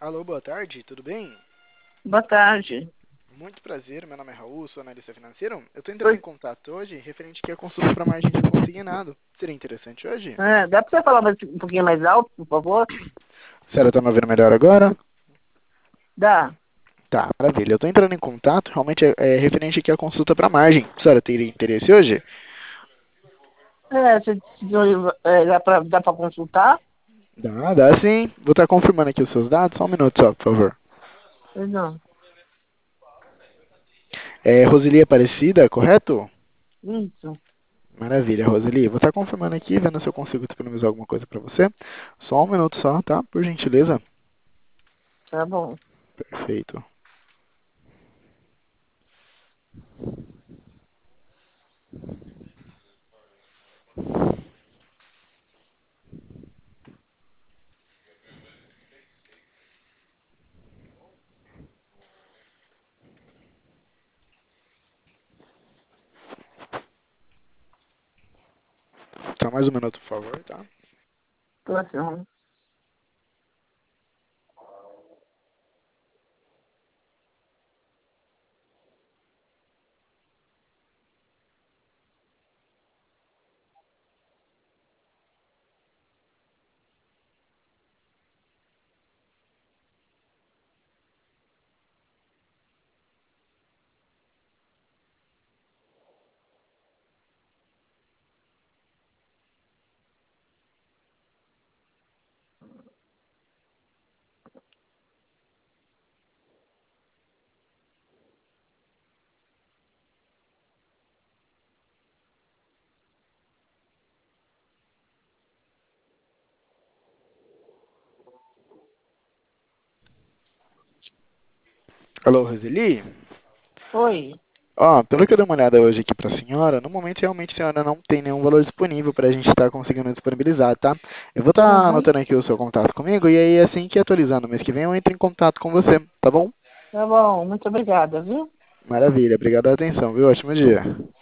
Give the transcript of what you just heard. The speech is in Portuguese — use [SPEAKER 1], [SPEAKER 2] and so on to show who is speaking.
[SPEAKER 1] Alô, boa tarde, tudo bem?
[SPEAKER 2] Boa tarde.
[SPEAKER 1] Muito prazer, meu nome é Raul, sou analista financeiro. Eu estou entrando
[SPEAKER 2] Oi.
[SPEAKER 1] em contato hoje referente aqui à consulta para margem de consignado. Seria interessante hoje?
[SPEAKER 2] Dá pra você falar um pouquinho mais alto, por favor?
[SPEAKER 1] A senhora está me ouvindo melhor agora?
[SPEAKER 2] Dá.
[SPEAKER 1] Tá, maravilha. Eu estou entrando em contato, realmente é referente aqui à consulta para margem. A senhora teria interesse hoje?
[SPEAKER 2] Dá pra consultar?
[SPEAKER 1] Dá sim. Vou estar confirmando aqui os seus dados, só um minuto só, por favor.
[SPEAKER 2] Pois não.
[SPEAKER 1] É Roseli Aparecida, correto?
[SPEAKER 2] Isso.
[SPEAKER 1] Maravilha, Roseli. Vou estar confirmando aqui, vendo se eu consigo disponibilizar alguma coisa para você. Só um minuto só, tá? Por gentileza.
[SPEAKER 2] Tá bom.
[SPEAKER 1] Perfeito. Só mais um minuto, por favor, tá?
[SPEAKER 2] Próximo.
[SPEAKER 1] Alô, Roseli?
[SPEAKER 2] Oi.
[SPEAKER 1] Ó, pelo que eu dei uma olhada hoje aqui pra senhora, no momento realmente a senhora não tem nenhum valor disponível pra gente estar conseguindo disponibilizar, tá? Eu vou estar
[SPEAKER 2] Uhum.
[SPEAKER 1] anotando aqui o seu contato comigo e aí assim que atualizar no mês que vem eu entro em contato com você, tá bom?
[SPEAKER 2] Tá bom. Muito obrigada, viu?
[SPEAKER 1] Maravilha, obrigado pela atenção, viu? Ótimo dia.